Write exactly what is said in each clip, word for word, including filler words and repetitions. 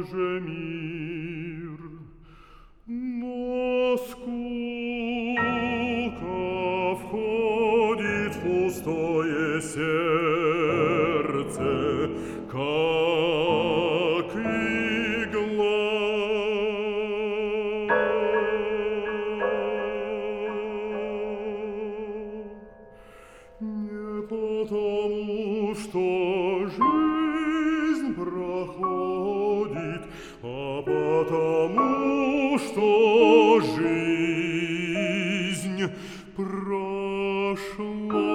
же мир, но скука входит в пустое сердце, как игла. Не потому, что жизнь проходит, а потому, что жизнь прошла.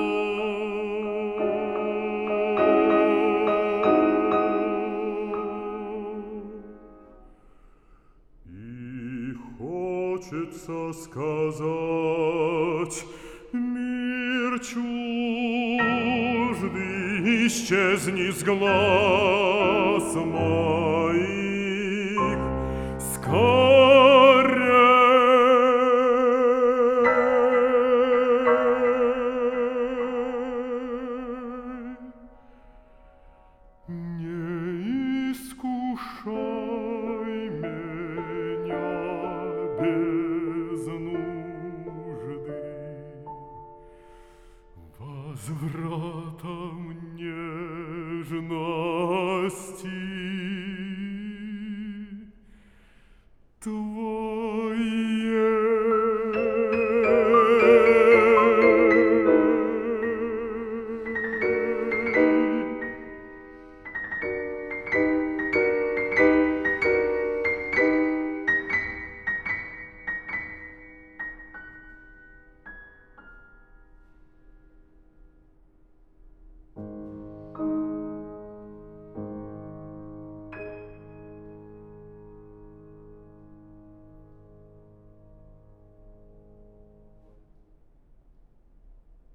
И хочется сказать: мир чуждый, исчезни с глаз моих скорей. Не искушай меня без нужды возвратом нежности.